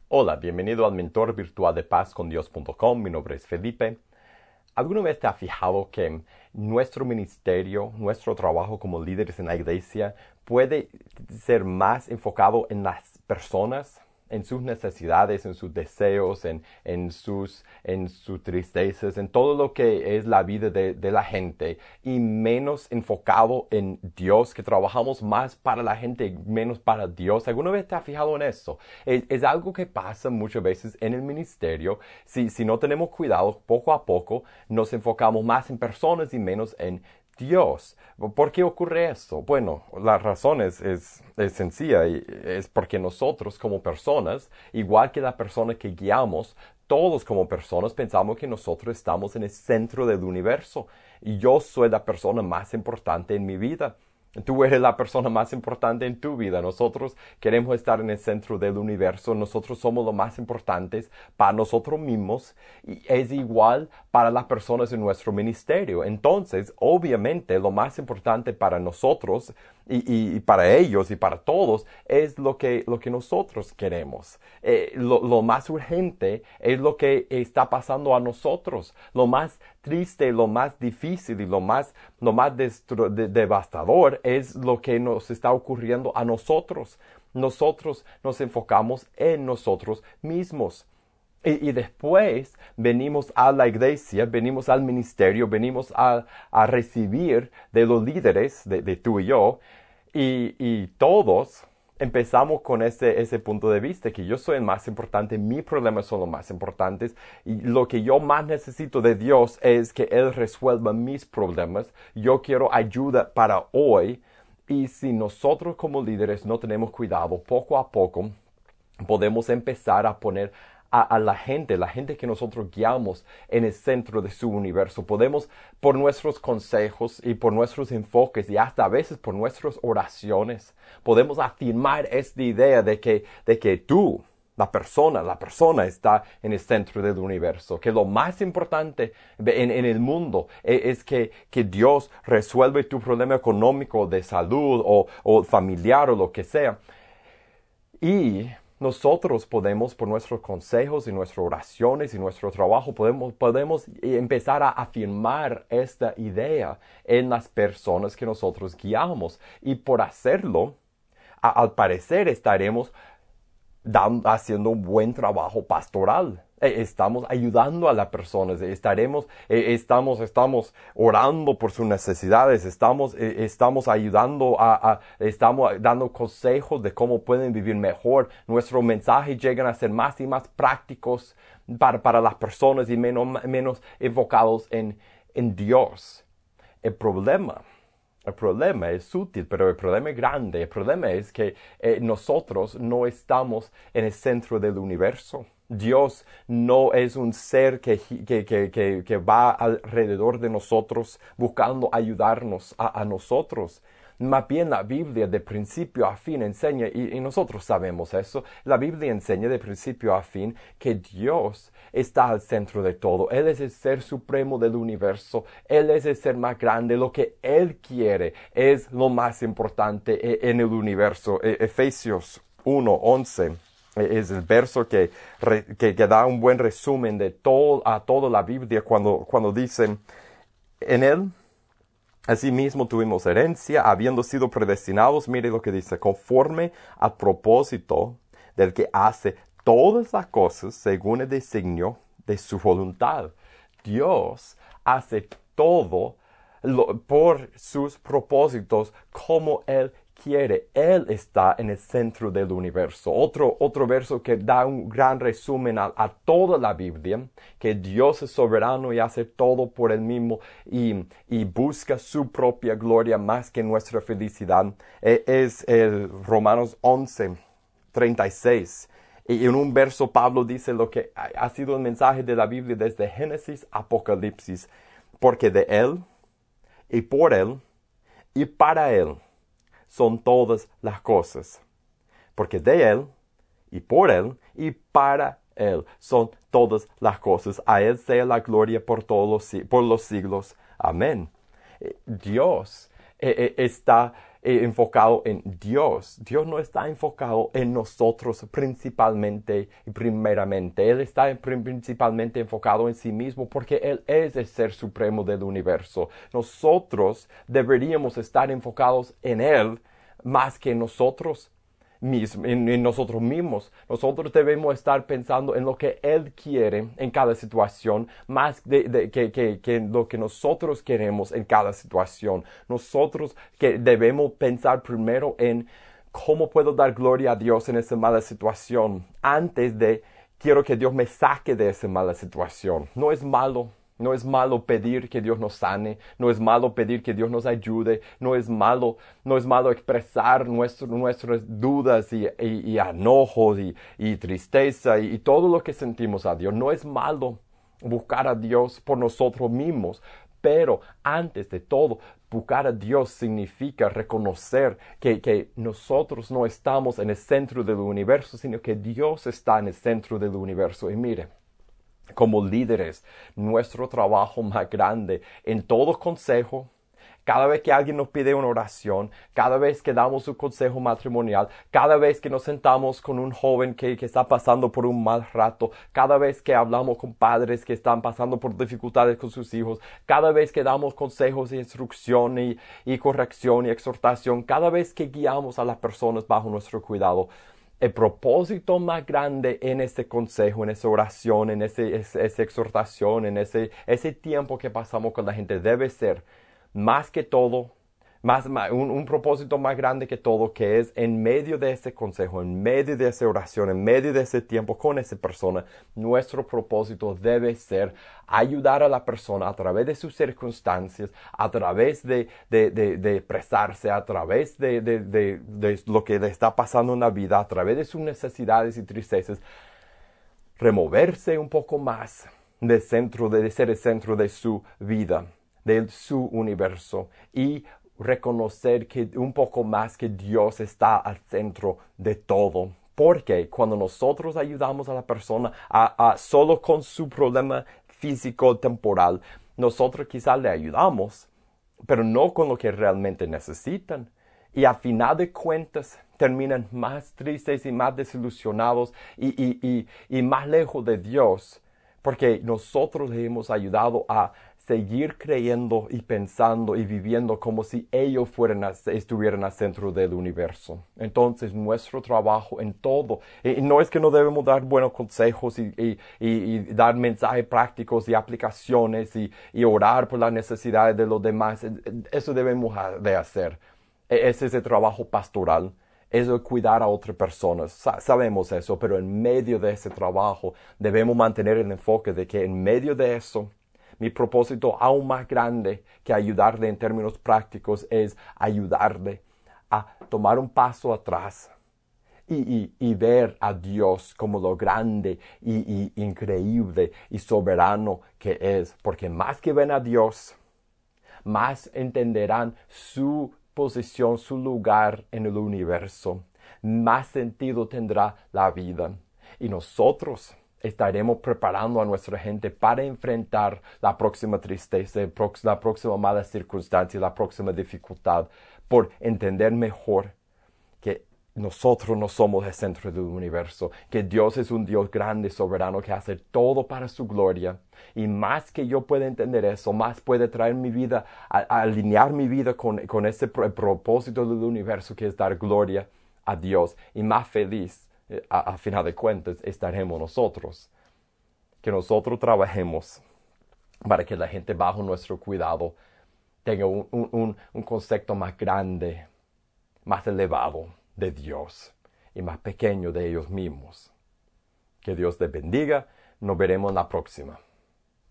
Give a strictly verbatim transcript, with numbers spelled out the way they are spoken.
Hola, bienvenido al Mentor Virtual de Paz con Dios punto com. Mi nombre es Felipe. ¿Alguna vez te has fijado que nuestro ministerio, nuestro trabajo como líderes en la iglesia puede ser más enfocado en las personas, en sus necesidades, en sus deseos, en, en, sus, en sus tristezas, en todo lo que es la vida de, de la gente y menos enfocado en Dios, que trabajamos más para la gente y menos para Dios? ¿Alguna vez te has fijado en eso? Es, es algo que pasa muchas veces en el ministerio. Si, si no tenemos cuidado, poco a poco nos enfocamos más en personas y menos en Dios. ¿Por qué ocurre esto? Bueno, la razón es, es, es sencilla y es porque nosotros como personas, igual que la persona que guiamos, todos como personas pensamos que nosotros estamos en el centro del universo y yo soy la persona más importante en mi vida. Tú eres la persona más importante en tu vida. Nosotros queremos estar en el centro del universo. Nosotros somos los más importantes para nosotros mismos y es igual para las personas en nuestro ministerio. Entonces, obviamente, lo más importante para nosotros y, y, y para ellos y para todos es lo que, lo que nosotros queremos. Eh, lo, lo más urgente es lo que está pasando a nosotros. Lo más triste, lo más difícil y lo más, lo más destru- de- devastador es lo que nos está ocurriendo a nosotros. Nosotros nos enfocamos en nosotros mismos. Y, y después venimos a la iglesia, venimos al ministerio, venimos a, a recibir de los líderes, de, de tú y yo, y, y todos empezamos con ese, ese punto de vista, que yo soy el más importante, mis problemas son los más importantes, y lo que yo más necesito de Dios es que Él resuelva mis problemas. Yo quiero ayuda para hoy, y si nosotros como líderes no tenemos cuidado, poco a poco podemos empezar a poner a, a, la gente, la gente que nosotros guiamos en el centro de su universo. Podemos, por nuestros consejos y por nuestros enfoques y hasta a veces por nuestras oraciones, podemos afirmar esta idea de que, de que tú, la persona, la persona está en el centro del universo, que lo más importante en, en el mundo es, es que, que Dios resuelve tu problema económico, de salud o, o familiar o lo que sea. Y nosotros podemos, por nuestros consejos y nuestras oraciones y nuestro trabajo, podemos, podemos empezar a afirmar esta idea en las personas que nosotros guiamos. Y por hacerlo, a, al parecer estaremos dando, haciendo un buen trabajo pastoral. Estamos ayudando a las personas, estaremos, estamos, estamos orando por sus necesidades, estamos, estamos ayudando a, a, estamos dando consejos de cómo pueden vivir mejor. Nuestros mensajes llegan a ser más y más prácticos para, para las personas y menos, menos enfocados en, en Dios. El problema El problema es sutil, pero el problema es grande. El problema es que eh, nosotros no estamos en el centro del universo. Dios no es un ser que, que, que, que, que va alrededor de nosotros buscando ayudarnos a, a nosotros. Más bien la Biblia de principio a fin enseña, y, y nosotros sabemos eso, la Biblia enseña de principio a fin que Dios está al centro de todo. Él es el ser supremo del universo. Él es el ser más grande. Lo que Él quiere es lo más importante en el universo. Efesios uno once es el verso que, que, que da un buen resumen de todo, a toda la Biblia cuando, cuando dicen en Él. Asimismo tuvimos herencia, habiendo sido predestinados, mire lo que dice, conforme al propósito del que hace todas las cosas según el designio de su voluntad. Dios hace todo lo, por sus propósitos como Él quiere. Él está en el centro del universo. Otro, otro verso que da un gran resumen a, a toda la Biblia, que Dios es soberano y hace todo por Él mismo y, y busca su propia gloria más que nuestra felicidad, es el Romanos once treinta y seis. Y en un verso Pablo dice lo que ha sido el mensaje de la Biblia desde Génesis a Apocalipsis, porque de Él y por Él y para Él son todas las cosas, porque de Él, y por Él, y para Él son todas las cosas. A Él sea la gloria por todos los, por los siglos. Amén. Dios eh, eh, está, eh, enfocado en Dios. Dios no está enfocado en nosotros principalmente y primeramente. Él está principalmente enfocado en sí mismo porque Él es el ser supremo del universo. Nosotros deberíamos estar enfocados en Él más que en nosotros. En, en nosotros mismos. Nosotros debemos estar pensando en lo que Él quiere en cada situación, más de, de, que, que, que en lo que nosotros queremos en cada situación. Nosotros que debemos pensar primero en cómo puedo dar gloria a Dios en esa mala situación, antes de quiero que Dios me saque de esa mala situación. No es malo. No es malo pedir que Dios nos sane, no es malo pedir que Dios nos ayude, no es malo, no es malo expresar nuestro, nuestras dudas y, y, y enojos y, y tristeza y, y todo lo que sentimos a Dios. No es malo buscar a Dios por nosotros mismos, pero antes de todo, buscar a Dios significa reconocer que, que nosotros no estamos en el centro del universo, sino que Dios está en el centro del universo. Y mire, como líderes, nuestro trabajo más grande en todo consejo, cada vez que alguien nos pide una oración, cada vez que damos un consejo matrimonial, cada vez que nos sentamos con un joven que, que está pasando por un mal rato, cada vez que hablamos con padres que están pasando por dificultades con sus hijos, cada vez que damos consejos y instrucción y, y corrección y exhortación, cada vez que guiamos a las personas bajo nuestro cuidado, el propósito más grande en ese consejo, en esa oración, en ese, ese, esa exhortación, en ese, ese tiempo que pasamos con la gente debe ser más que todo, más, más un, un propósito más grande que todo, que es en medio de ese consejo, en medio de esa oración, en medio de ese tiempo con esa persona, nuestro propósito debe ser ayudar a la persona a través de sus circunstancias, a través de, de, de, de expresarse, a través de, de, de, de lo que le está pasando en la vida, a través de sus necesidades y tristezas, removerse un poco más del centro, de ser el centro de su vida, de su universo, y reconocer que un poco más que Dios está al centro de todo. Porque cuando nosotros ayudamos a la persona a, a solo con su problema físico temporal, nosotros quizás le ayudamos, pero no con lo que realmente necesitan. Y a final de cuentas terminan más tristes y más desilusionados y, y, y, y más lejos de Dios, porque nosotros les hemos ayudado a seguir creyendo y pensando y viviendo como si ellos fueran a, estuvieran al centro del universo. Entonces, nuestro trabajo en todo, y no es que no debemos dar buenos consejos y, y, y, y dar mensajes prácticos y aplicaciones y, y orar por las necesidades de los demás. Eso debemos de hacer. Ese es el trabajo pastoral. Eso es cuidar a otras personas. Sa- sabemos eso, pero en medio de ese trabajo debemos mantener el enfoque de que en medio de eso, mi propósito aún más grande que ayudarle en términos prácticos es ayudarle a tomar un paso atrás y, y, y ver a Dios como lo grande y, y increíble y soberano que es. Porque más que ven a Dios, más entenderán su posición, su lugar en el universo. Más sentido tendrá la vida. Y nosotros estaremos preparando a nuestra gente para enfrentar la próxima tristeza, la próxima mala circunstancia, la próxima dificultad, por entender mejor que nosotros no somos el centro del universo, que Dios es un Dios grande, soberano, que hace todo para su gloria. Y más que yo pueda entender eso, más puede traer mi vida, a, a alinear mi vida con, con ese pro, propósito del universo, que es dar gloria a Dios. Y más feliz, a, a final de cuentas, estaremos nosotros. Que nosotros trabajemos para que la gente bajo nuestro cuidado tenga un, un, un, un concepto más grande, más elevado de Dios y más pequeño de ellos mismos. Que Dios les bendiga. Nos veremos en la próxima.